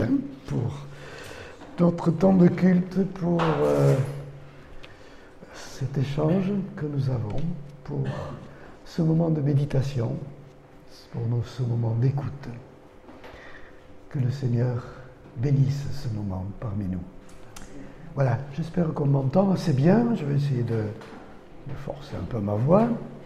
pour notre temps de culte, pour cet échange que nous avons, pour ce moment de méditation, pour ce moment d'écoute. Que le Seigneur bénisse ce moment parmi nous. Voilà, j'espère qu'on m'entend assez bien. Je vais essayer de forcer un peu ma voix.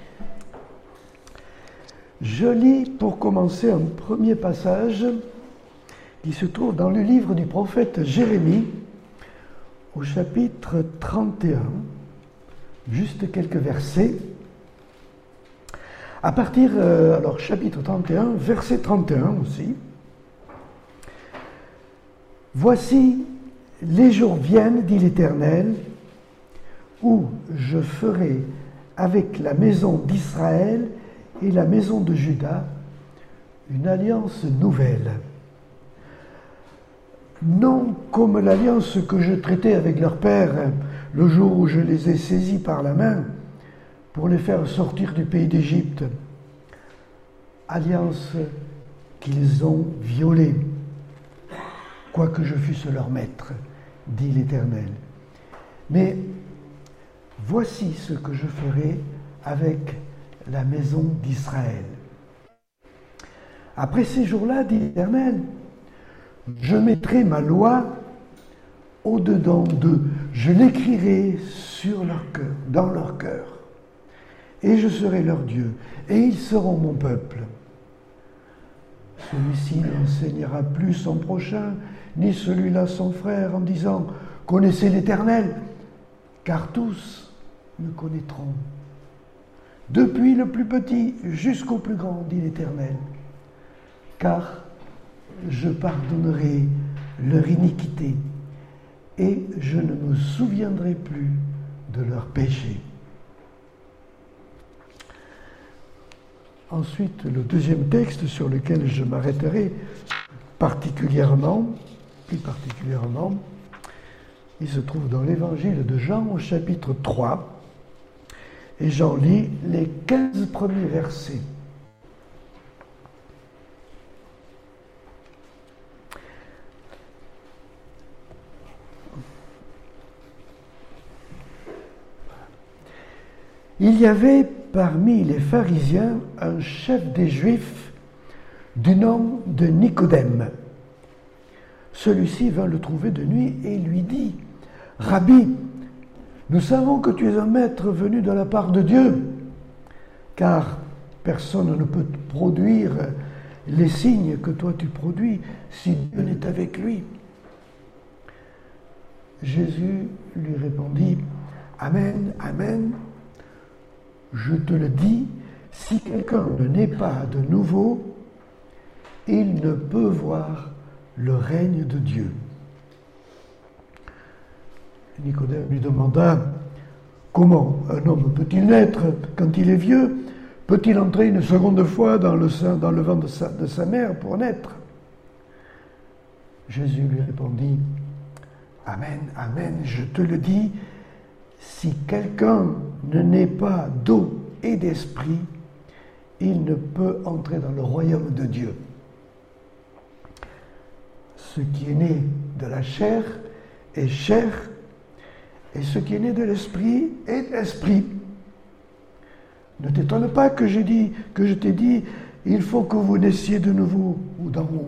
Je lis pour commencer un premier passage qui se trouve dans le livre du prophète Jérémie, au chapitre 31, juste quelques versets. À partir, alors chapitre 31, verset 31 aussi. « Voici, les jours viennent, dit l'Éternel, où je ferai avec la maison d'Israël et la maison de Juda une alliance nouvelle. Non comme l'alliance que je traitais avec leur père le jour où je les ai saisis par la main pour les faire sortir du pays d'Égypte, alliance qu'ils ont violée, quoique je fusse leur maître, dit l'Éternel. Mais voici ce que je ferai avec la maison d'Israël. Après ces jours-là, dit l'Éternel, je mettrai ma loi au-dedans d'eux, je l'écrirai sur leur cœur, dans leur cœur, et je serai leur Dieu, et ils seront mon peuple. Celui-ci n'enseignera plus son prochain, ni celui-là son frère, en disant « Connaissez l'Éternel », car tous me connaîtront. Depuis le plus petit jusqu'au plus grand, dit l'Éternel, car je pardonnerai leur iniquité et je ne me souviendrai plus de leurs péchés. Ensuite, le deuxième texte sur lequel je m'arrêterai plus particulièrement, il se trouve dans l'évangile de Jean au chapitre 3, et j'en lis les 15 premiers versets. Il y avait parmi les pharisiens un chef des Juifs du nom de Nicodème. Celui-ci vint le trouver de nuit et lui dit « Rabbi, nous savons que tu es un maître venu de la part de Dieu, car personne ne peut produire les signes que toi tu produis si Dieu n'est avec lui. » Jésus lui répondit « Amen, amen, je te le dis, si quelqu'un ne naît pas de nouveau, il ne peut voir le règne de Dieu. » Nicodème lui demanda « Comment un homme peut-il naître quand il est vieux? Peut-il entrer une seconde fois dans le ventre de sa mère pour naître ?» Jésus lui répondit « Amen, amen, je te le dis, si quelqu'un ne naît pas d'eau et d'esprit, il ne peut entrer dans le royaume de Dieu. Ce qui est né de la chair est chair, et ce qui est né de l'esprit est esprit. Ne t'étonne pas que je t'ai dit, il faut que vous naissiez de nouveau ou d'en haut.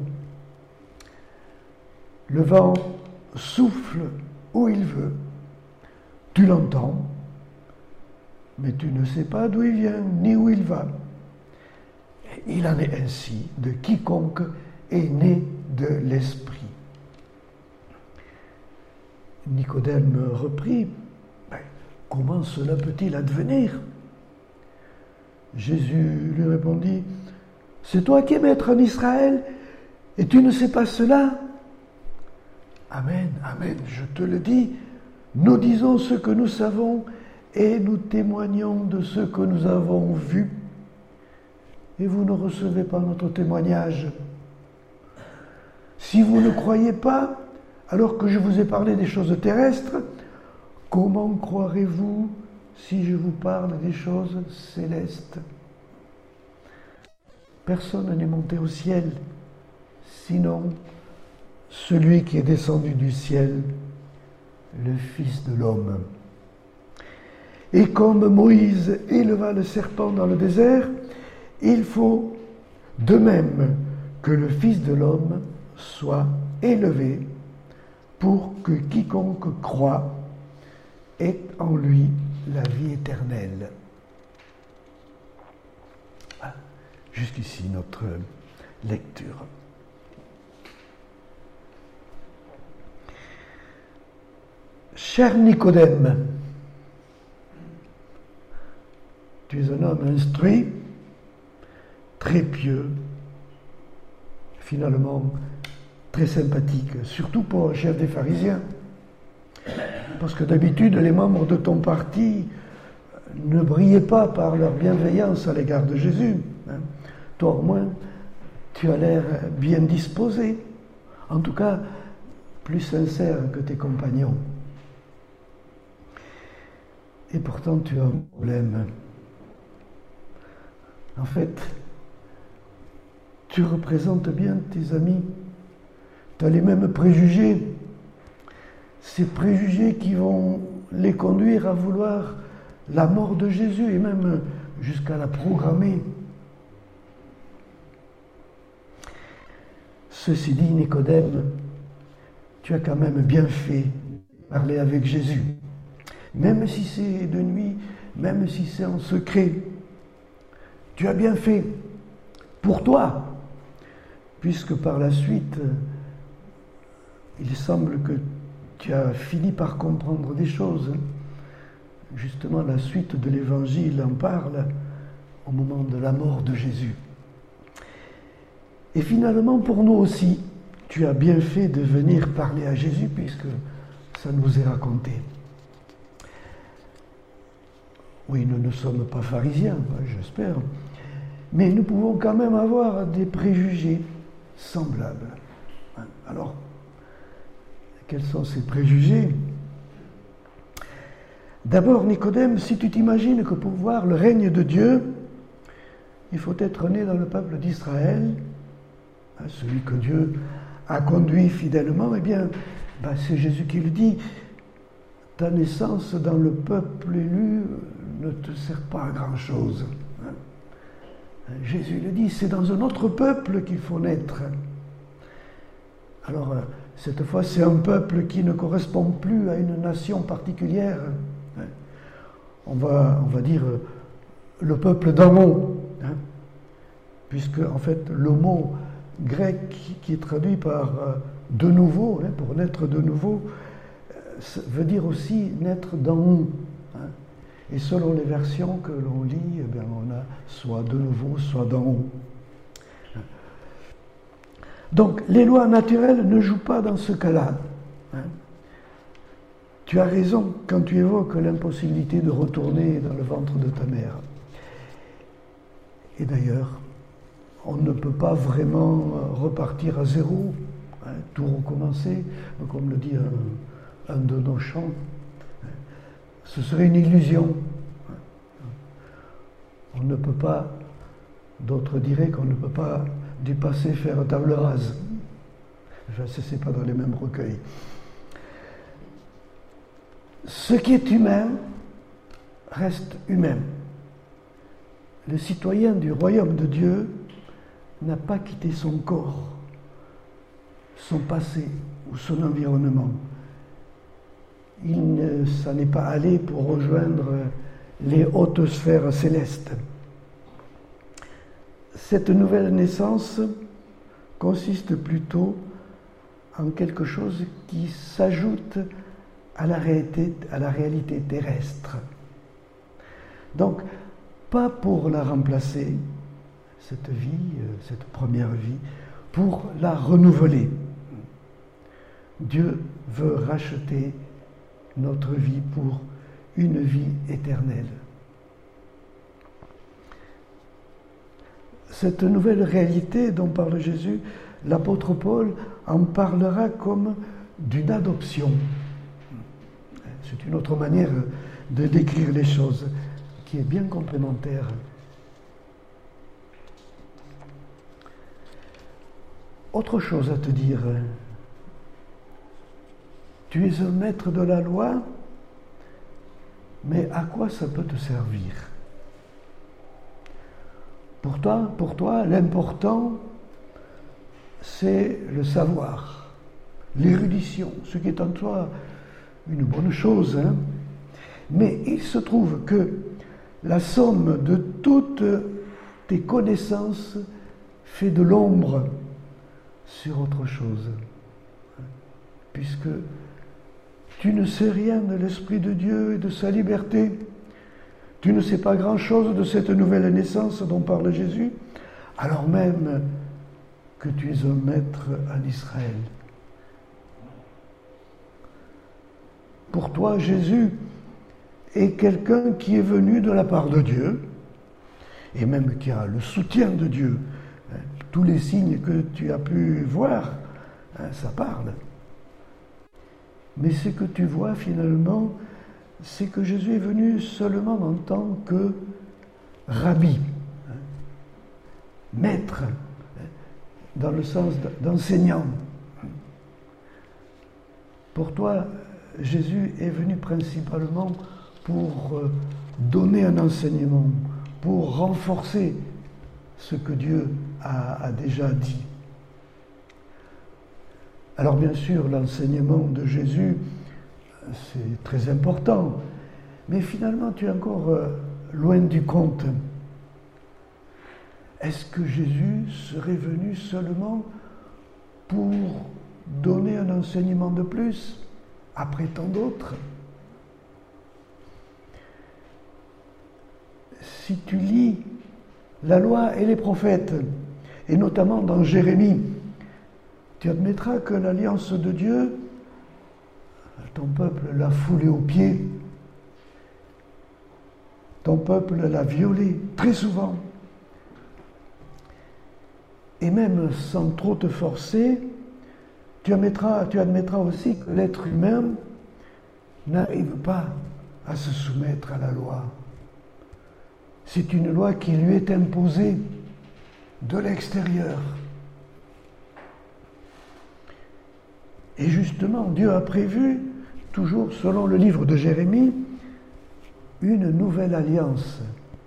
Le vent souffle où il veut. Tu l'entends, mais tu ne sais pas d'où il vient ni où il va. Il en est ainsi de quiconque est né de l'esprit. Nicodème reprit, « Comment cela peut-il advenir ?» Jésus lui répondit, « C'est toi qui es maître en Israël, et tu ne sais pas cela ? Amen, amen, je te le dis, nous disons ce que nous savons, et nous témoignons de ce que nous avons vu, et vous ne recevez pas notre témoignage. Si vous ne croyez pas, alors que je vous ai parlé des choses terrestres, comment croirez-vous si je vous parle des choses célestes ? Personne n'est monté au ciel, sinon celui qui est descendu du ciel, le Fils de l'homme. Et comme Moïse éleva le serpent dans le désert, il faut de même que le Fils de l'homme soit élevé pour que quiconque croit ait en lui la vie éternelle. Jusqu'ici notre lecture. Cher Nicodème, tu es un homme instruit, très pieux, finalement très sympathique, surtout pour un chef des pharisiens. Parce que d'habitude, les membres de ton parti ne brillaient pas par leur bienveillance à l'égard de Jésus. Toi, au moins, tu as l'air bien disposé, en tout cas, plus sincère que tes compagnons. Et pourtant, tu as un problème. En fait, tu représentes bien tes amis. Tu as les mêmes préjugés. Ces préjugés qui vont les conduire à vouloir la mort de Jésus et même jusqu'à la programmer. Ceci dit, Nicodème, tu as quand même bien fait de parler avec Jésus. Même si c'est de nuit, même si c'est en secret, tu as bien fait pour toi, puisque par la suite, il semble que tu as fini par comprendre des choses. Justement, la suite de l'Évangile en parle au moment de la mort de Jésus. Et finalement, pour nous aussi, tu as bien fait de venir parler à Jésus, puisque ça nous est raconté. Oui, nous ne sommes pas pharisiens, j'espère, mais nous pouvons quand même avoir des préjugés semblables. Alors, quels sont ces préjugés ? D'abord, Nicodème, si tu t'imagines que pour voir le règne de Dieu, il faut être né dans le peuple d'Israël, celui que Dieu a conduit fidèlement, eh bien, c'est Jésus qui le dit, ta naissance dans le peuple élu ne te sert pas à grand-chose. Jésus le dit, c'est dans un autre peuple qu'il faut naître. Alors, cette fois, c'est un peuple qui ne correspond plus à une nation particulière. On va dire le peuple d'en haut, puisque en fait le mot grec qui est traduit par de nouveau, pour naître de nouveau, veut dire aussi naître d'en haut. Et selon les versions que l'on lit, on a soit de nouveau, soit d'en haut. Donc les lois naturelles ne jouent pas dans ce cas-là. Tu as raison quand tu évoques l'impossibilité de retourner dans le ventre de ta mère. Et d'ailleurs, on ne peut pas vraiment repartir à zéro, tout recommencer, comme le dit un de nos chants. Ce serait une illusion. On ne peut pas, d'autres diraient qu'on ne peut pas du passé faire table rase. Enfin, ce n'est pas dans les mêmes recueils. Ce qui est humain reste humain. Le citoyen du royaume de Dieu n'a pas quitté son corps, son passé ou son environnement. Il ne s'en est pas allé pour rejoindre les hautes sphères célestes. Cette nouvelle naissance consiste plutôt en quelque chose qui s'ajoute à la réalité terrestre. Donc, pas pour la remplacer, cette vie, cette première vie, pour la renouveler. Dieu veut racheter notre vie pour une vie éternelle. Cette nouvelle réalité dont parle Jésus, l'apôtre Paul en parlera comme d'une adoption. C'est une autre manière de décrire les choses qui est bien complémentaire. Autre chose à te dire, tu es un maître de la loi, mais à quoi ça peut te servir? Pour toi, l'important, c'est le savoir, l'érudition, ce qui est en toi une bonne chose. Hein? Mais il se trouve que la somme de toutes tes connaissances fait de l'ombre sur autre chose. Puisque tu ne sais rien de l'Esprit de Dieu et de sa liberté. Tu ne sais pas grand-chose de cette nouvelle naissance dont parle Jésus, alors même que tu es un maître en Israël. Pour toi, Jésus est quelqu'un qui est venu de la part de Dieu, et même qui a le soutien de Dieu. Tous les signes que tu as pu voir, ça parle. Mais ce que tu vois finalement, c'est que Jésus est venu seulement en tant que rabbi, maître, dans le sens d'enseignant. Pour toi, Jésus est venu principalement pour donner un enseignement, pour renforcer ce que Dieu a déjà dit. Alors bien sûr, l'enseignement de Jésus, c'est très important, mais finalement tu es encore loin du compte. Est-ce que Jésus serait venu seulement pour donner un enseignement de plus, après tant d'autres? Si tu lis la loi et les prophètes, et notamment dans Jérémie, tu admettras que l'alliance de Dieu, ton peuple l'a foulée aux pieds, ton peuple l'a violée très souvent. Et même sans trop te forcer, tu admettras aussi que l'être humain n'arrive pas à se soumettre à la loi. C'est une loi qui lui est imposée de l'extérieur. Et justement, Dieu a prévu, toujours selon le livre de Jérémie, une nouvelle alliance,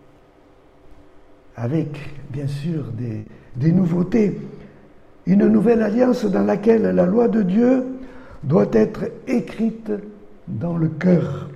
avec bien sûr des nouveautés. Une nouvelle alliance dans laquelle la loi de Dieu doit être écrite dans le cœur,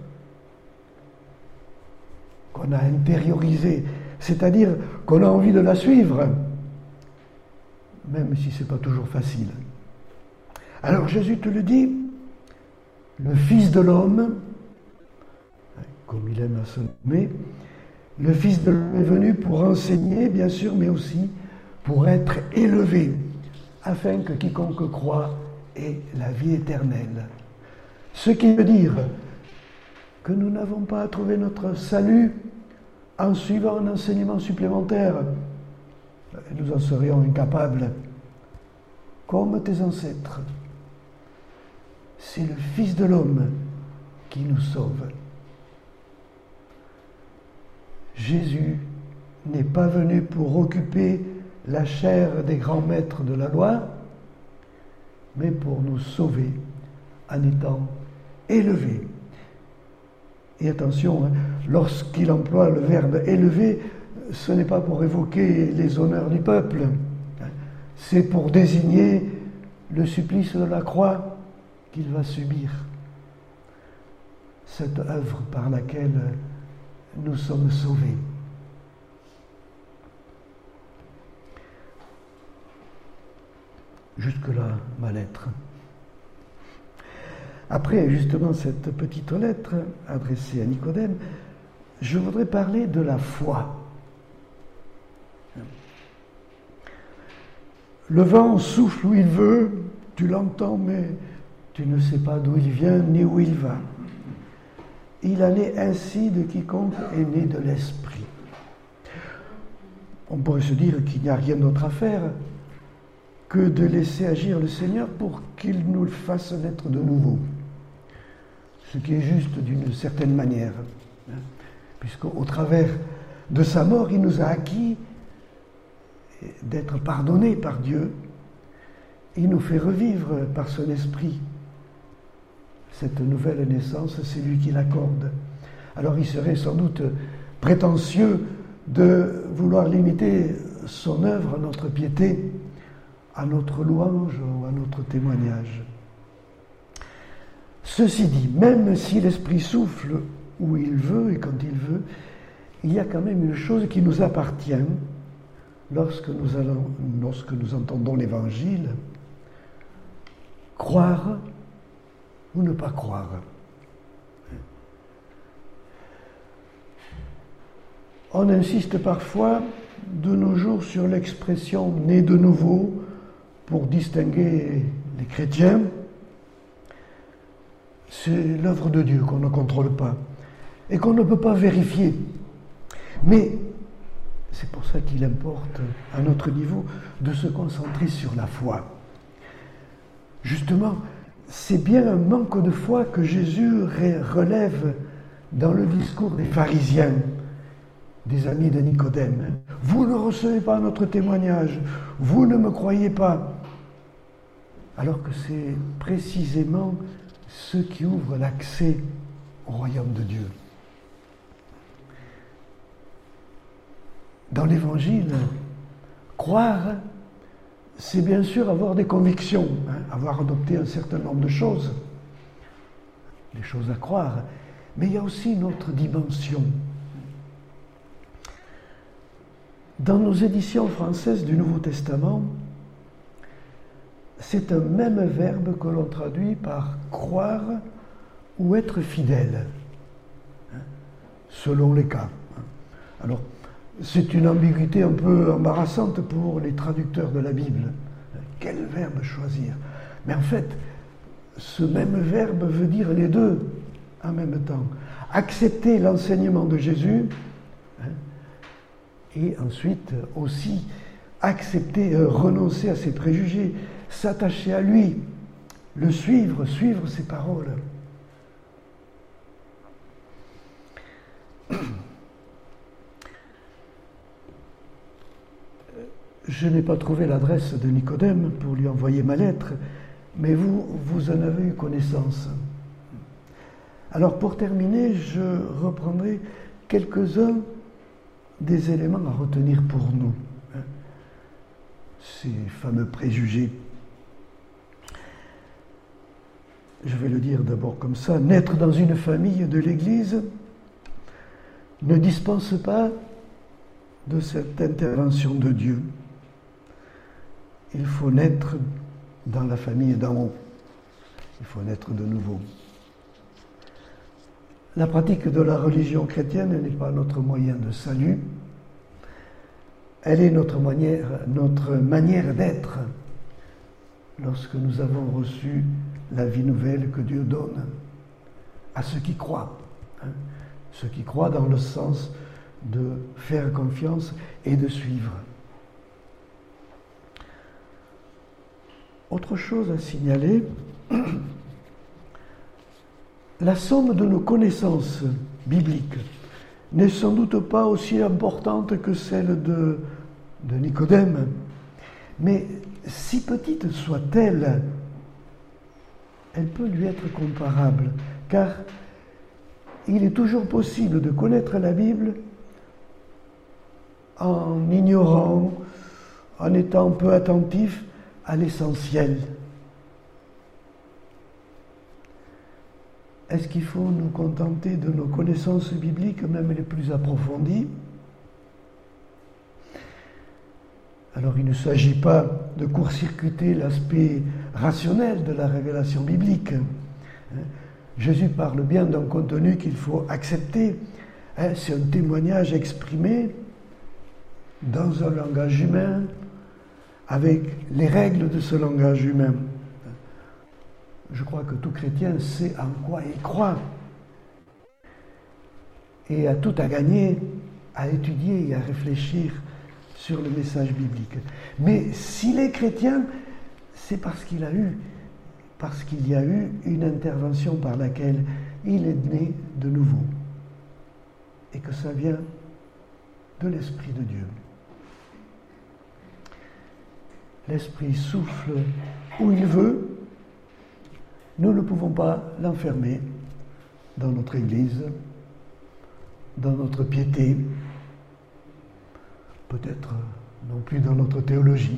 qu'on a intériorisée, c'est-à-dire qu'on a envie de la suivre, même si ce n'est pas toujours facile. Alors Jésus te le dit, le Fils de l'homme, comme il aime à se nommer, le Fils de l'homme est venu pour enseigner, bien sûr, mais aussi pour être élevé, afin que quiconque croit ait la vie éternelle. Ce qui veut dire que nous n'avons pas à trouver notre salut en suivant un enseignement supplémentaire. Nous en serions incapables, comme tes ancêtres. C'est le Fils de l'homme qui nous sauve. Jésus n'est pas venu pour occuper la chair des grands maîtres de la loi, mais pour nous sauver en étant élevés. Et attention, lorsqu'il emploie le verbe élever, ce n'est pas pour évoquer les honneurs du peuple, c'est pour désigner le supplice de la croix qu'il va subir, cette œuvre par laquelle nous sommes sauvés. Jusque-là, ma lettre. Après, justement, cette petite lettre adressée à Nicodème, je voudrais parler de la foi. Le vent souffle où il veut, tu l'entends, mais tu ne sais pas d'où il vient ni où il va. Il en est ainsi de quiconque est né de l'Esprit. On pourrait se dire qu'il n'y a rien d'autre à faire que de laisser agir le Seigneur pour qu'il nous le fasse naître de nouveau. Ce qui est juste d'une certaine manière, puisqu'au travers de sa mort, il nous a acquis d'être pardonnés par Dieu. Il nous fait revivre par son esprit. cette nouvelle naissance, c'est lui qui l'accorde. Alors il serait sans doute prétentieux de vouloir limiter son œuvre à notre piété, à notre louange ou à notre témoignage. Ceci dit, même si l'Esprit souffle où il veut et quand il veut, il y a quand même une chose qui nous appartient lorsque nous entendons l'Évangile: croire ou ne pas croire. On insiste parfois de nos jours sur l'expression « né de nouveau » pour distinguer les chrétiens. C'est l'œuvre de Dieu qu'on ne contrôle pas et qu'on ne peut pas vérifier. Mais c'est pour ça qu'il importe, à notre niveau, de se concentrer sur la foi. Justement, c'est bien un manque de foi que Jésus relève dans le discours des pharisiens, des amis de Nicodème. Vous ne recevez pas notre témoignage, vous ne me croyez pas. Alors que c'est précisément ce qui ouvre l'accès au royaume de Dieu. Dans l'Évangile, croire, c'est bien sûr avoir des convictions, avoir adopté un certain nombre de choses, des choses à croire, mais il y a aussi une autre dimension. Dans nos éditions françaises du Nouveau Testament, c'est un même verbe que l'on traduit par croire ou être fidèle, selon les cas. Alors, c'est une ambiguïté un peu embarrassante pour les traducteurs de la Bible. Quel verbe choisir? Mais en fait, ce même verbe veut dire les deux en même temps. Accepter l'enseignement de Jésus, et ensuite aussi accepter, renoncer à ses préjugés, s'attacher à lui, le suivre, suivre ses paroles. Je n'ai pas trouvé l'adresse de Nicodème pour lui envoyer ma lettre, mais vous en avez eu connaissance. Alors pour terminer, je reprendrai quelques-uns des éléments à retenir pour nous, ces fameux préjugés. Je vais le dire d'abord comme ça: naître dans une famille de l'Église ne dispense pas de cette intervention de Dieu. Il faut naître dans la famille d'en haut. Il faut naître de nouveau. La pratique de la religion chrétienne n'est pas notre moyen de salut. Elle est notre manière d'être lorsque nous avons reçu la vie nouvelle que Dieu donne à ceux qui croient. Ceux qui croient dans le sens de faire confiance et de suivre. Autre chose à signaler, la somme de nos connaissances bibliques n'est sans doute pas aussi importante que celle de Nicodème, mais si petite soit-elle, elle peut lui être comparable, car il est toujours possible de connaître la Bible en ignorant, en étant peu attentif à l'essentiel. Est-ce qu'il faut nous contenter de nos connaissances bibliques, même les plus approfondies? Alors il ne s'agit pas de court-circuiter l'aspect rationnel de la révélation biblique. Jésus parle bien d'un contenu qu'il faut accepter. C'est un témoignage exprimé dans un langage humain, avec les règles de ce langage humain. Je crois que tout chrétien sait en quoi il croit et a tout à gagner à étudier et à réfléchir sur le message biblique. Mais s'il est chrétien, c'est parce qu'il y a eu une intervention par laquelle il est né de nouveau et que ça vient de l'Esprit de Dieu. L'Esprit souffle où il veut, Nous ne pouvons pas l'enfermer dans notre Église, dans notre piété, peut-être non plus dans notre théologie.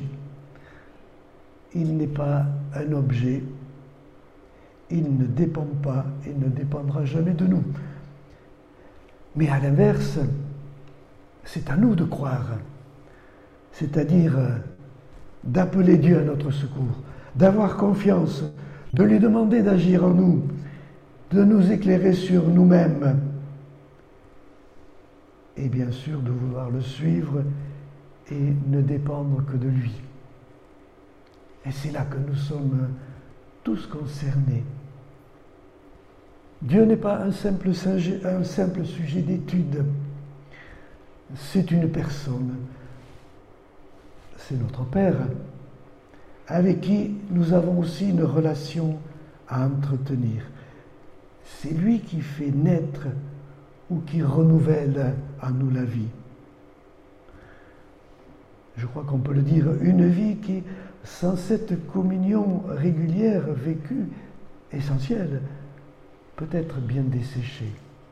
Il n'est pas un objet, il ne dépend pas et ne dépendra jamais de nous. Mais à l'inverse, c'est à nous de croire, c'est-à-dire d'appeler Dieu à notre secours, d'avoir confiance, de lui demander d'agir en nous, de nous éclairer sur nous-mêmes et bien sûr de vouloir le suivre et ne dépendre que de lui. Et c'est là que nous sommes tous concernés. Dieu n'est pas un simple sujet d'étude, c'est une personne, c'est notre Père, avec qui nous avons aussi une relation à entretenir. C'est lui qui fait naître ou qui renouvelle en nous la vie. Je crois qu'on peut le dire, une vie qui, sans cette communion régulière, vécue, essentielle, peut être bien desséchée.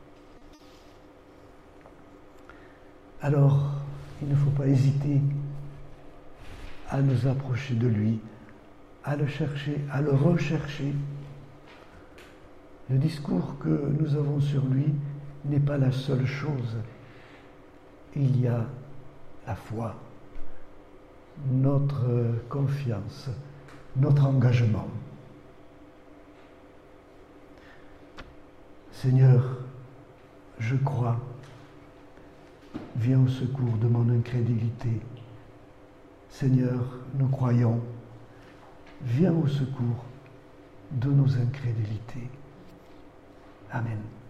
Alors, il ne faut pas hésiter à nous approcher de lui, à le chercher, à le rechercher. Le discours que nous avons sur lui n'est pas la seule chose. Il y a la foi, notre confiance, notre engagement. Seigneur, je crois, viens au secours de mon incrédulité. Seigneur, nous croyons, viens au secours de nos incrédulités. Amen.